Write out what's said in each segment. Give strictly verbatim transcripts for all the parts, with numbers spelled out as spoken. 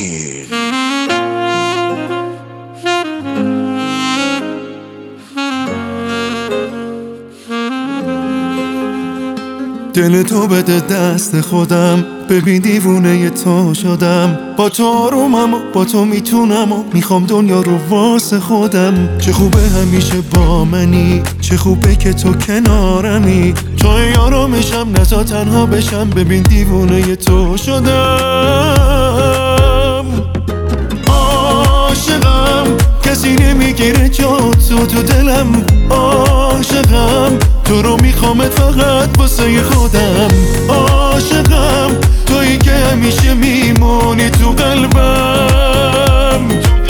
جاوید. دل تو بده دست خودم، ببین دیوونه تو شدم. با تو آرومم و با تو میتونم و میخوام دنیا رو واسه خودم. چه خوبه همیشه با منی، چه خوبه که تو کنارمی. تو آرامشم نزا تنها بشم، ببین دیوونه تو شدم. عاشقم کسی نمیگیره جا تو تو دلم. عاشقم تو رو میخوامت فقط واسه خودم. عاشقم تویی که همیشه میمونی تو قلبم.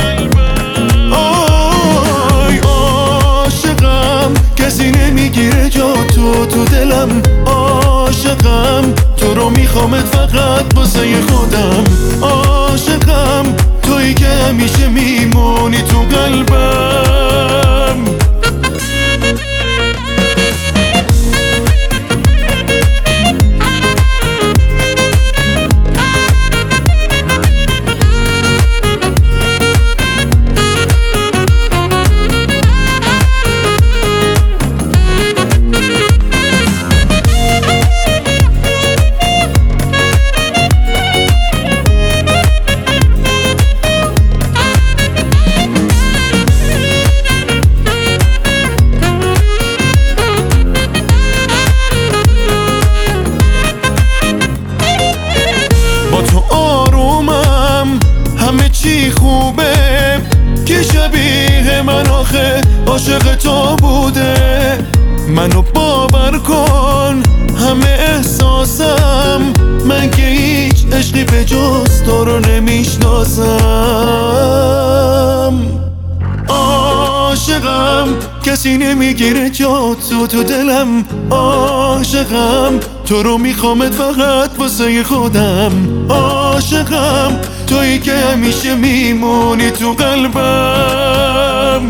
آی عاشقم کسی نمیگیره جا تو تو دلم. عاشقم تو رو میخوامت فقط واسه خودم. عاشقم تویی که همیشه میمونی تو قلبم. چی خوبه که شبیه من آخه عاشق تو بوده. منو باور کن همه احساسم، من که هیچ عشقی به جز تو رو نمیشناسم. عاشقم کسی نمیگیره جا تو تو دلم. عاشقم تو رو میخوامت فقط واسه خودم. عاشقم تویی که همیشه میمونی تو قلبم.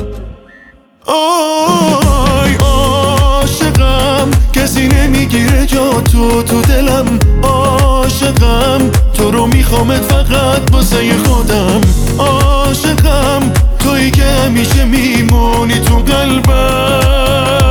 آی عاشقم کسی نمیگیره جا تو تو دلم. عاشقم تو رو میخوامت فقط واسه خودم. عاشقم تویی که همیشه میمونی تو قلبم.